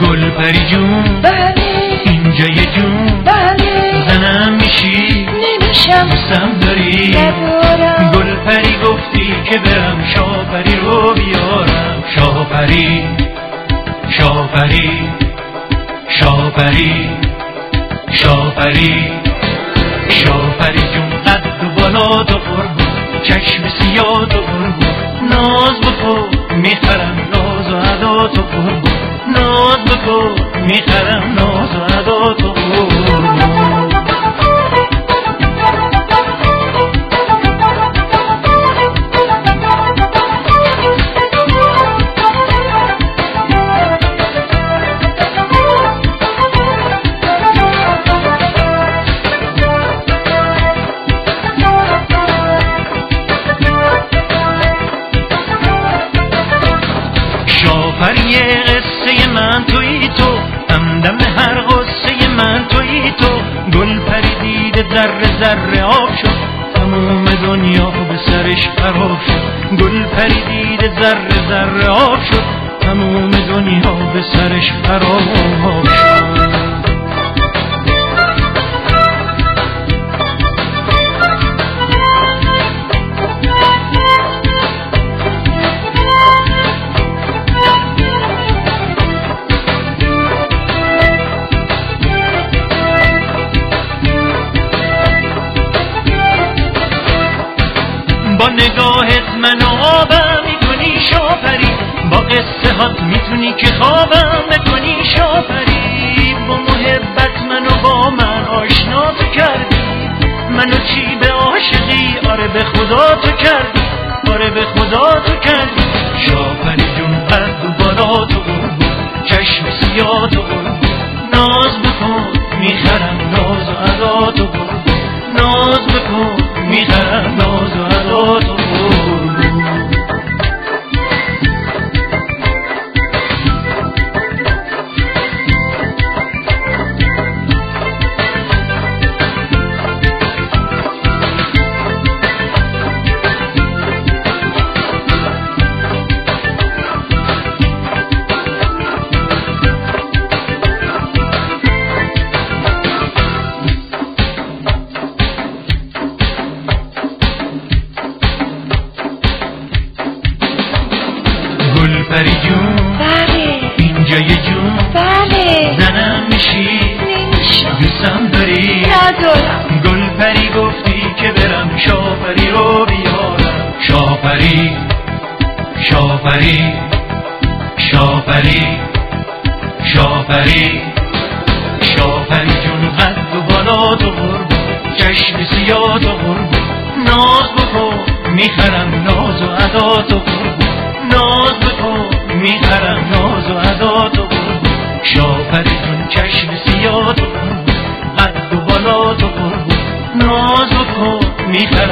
گل پری جون بله اینجا یه جون بله زنم میشی نمیشم دوستم داری ندارم گل پری گفتی که برم شاپری رو بیارم شاپری شاپری شاپری شاپری شاپری جون قد و بالا تو قربون چشم سیاه تو قربون ناز بکن میخرم ناز و ادا تو قربون ناز بکن میخرم ناز و ادا تو قربون شاپری قصه من تویی تو همدم هر قصه من تویی تو گل پری دیده ذره ذره آب شد تموم دنیا به سرش خراب شد گل پری دیده ذره ذره آب شد تموم دنیا به سرش خراب شد با نگاهت منو آبم میکنی شاپری با قصه هات میتونی که خوابم بکنی شاپری با محبت منو با من آشنا تو کردی منو چی به عاشقی آره به خدا تو کردی آره به خدا تو کردی شاپری جون قد و بالا تو قربون چشم سیاه تو قربون ناز بکن میخرم ناز و ادا تو قربون ناز بکن میخرم ناز و ادا تو قربون گل پری جون بله اینجا یه جون بله زنم میشی نمیشم دوستم داری ندارم گل پری گفتی که برم شاپری رو بیارم شاپری شاپری شاپری شاپری شاپری جون قد و بالا تو قربون چشم سیاه تو قربون ناز بکن میخرم ناز و ادا تو قربون ناز بکن میخرم ناز و ادا تو قربون شاپری جون چشم سیاه تو قربون قد و بالا تو قربون ناز بکن میخرم